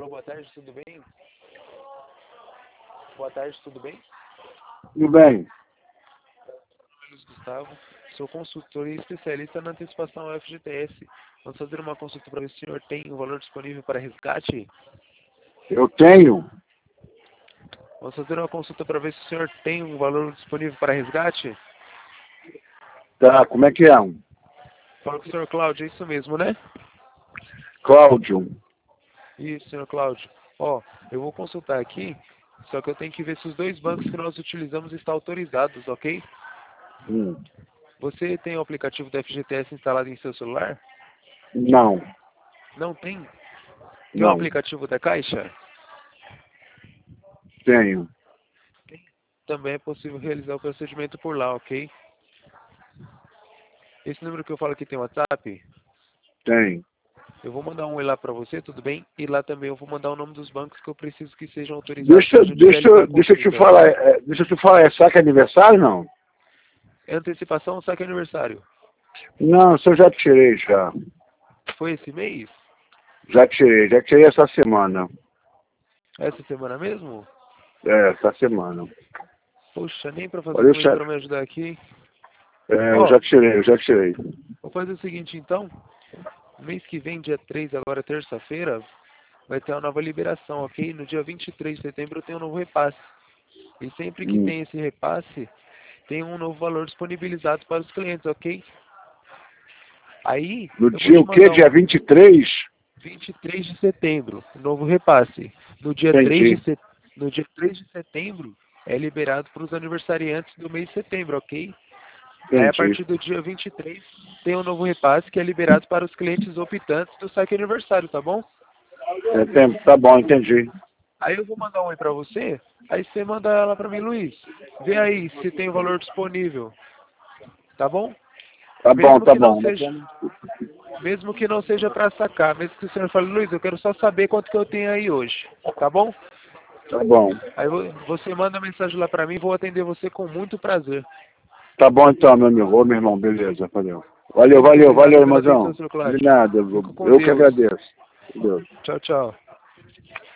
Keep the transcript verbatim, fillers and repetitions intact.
Alô, boa tarde, tudo bem? Boa tarde, tudo bem? Tudo bem. Luiz Gustavo, sou consultor e especialista na antecipação F G T S. Vamos fazer uma consulta para ver se o senhor tem um valor disponível para resgate? Eu tenho. Vamos fazer uma consulta para ver se o senhor tem um valor disponível para resgate? Tá, como é que é? Fala com o senhor Cláudio, é isso mesmo, né? Cláudio. Isso, senhor Cláudio. Ó, eu vou consultar aqui, só que eu tenho que ver se os dois bancos que nós utilizamos estão autorizados, ok? Hum. Você tem o aplicativo da F G T S instalado em seu celular? Não. Não tem? Tem o Não. aplicativo da Caixa? Tenho. Também é possível realizar o procedimento por lá, ok? Esse número que eu falo aqui tem WhatsApp? Tem. Eu vou mandar um oi lá para você, tudo bem? E lá também eu vou mandar o nome dos bancos que eu preciso que sejam autorizados Deixa, para a gente deixa, realizar a deixa eu te consulta. falar. É, deixa eu te falar, é saque aniversário não? É antecipação ou saque aniversário? Não, isso eu já tirei já. Foi esse mês? Já tirei, já tirei essa semana. Essa semana mesmo? É, essa semana. Poxa, nem para fazer Olha, um eu mês já, para me ajudar aqui. é, eu Ó, já tirei, eu já tirei. vou fazer o seguinte então. Mês que vem, dia três, agora terça-feira, vai ter uma nova liberação, ok? No dia vinte e três de setembro tem um novo repasse. E sempre que Hum. tem esse repasse, tem um novo valor disponibilizado para os clientes, ok? Aí, No eu vou dia te o quê? mandar Dia um vinte e três? vinte e três de setembro, um novo repasse. No dia três de, Entendi. set... no dia três de setembro, é liberado para os aniversariantes do mês de setembro, ok? Aí, a Entendi. partir do dia vinte e três, tem um novo repasse que é liberado para os clientes optantes do saque aniversário, tá bom? É, tem, tá bom, entendi. Aí eu vou mandar um oi pra você, aí você manda ela pra mim, Luiz. Vê aí se tem o valor disponível, tá bom? Tá bom, Mesmo tá que não bom. seja, mesmo que não seja pra sacar, mesmo que o senhor fale, Luiz, eu quero só saber quanto que eu tenho aí hoje, tá bom? Tá bom. Aí vo- você manda mensagem lá pra mim, vou atender você com muito prazer. Tá bom então, meu amigo. Ô, meu irmão, beleza, valeu. Valeu, Muito valeu, obrigado valeu, pela atenção, irmãozão. senhor De Cláudio. nada, eu Fico com eu que Deus. agradeço. Deus. Tchau, tchau.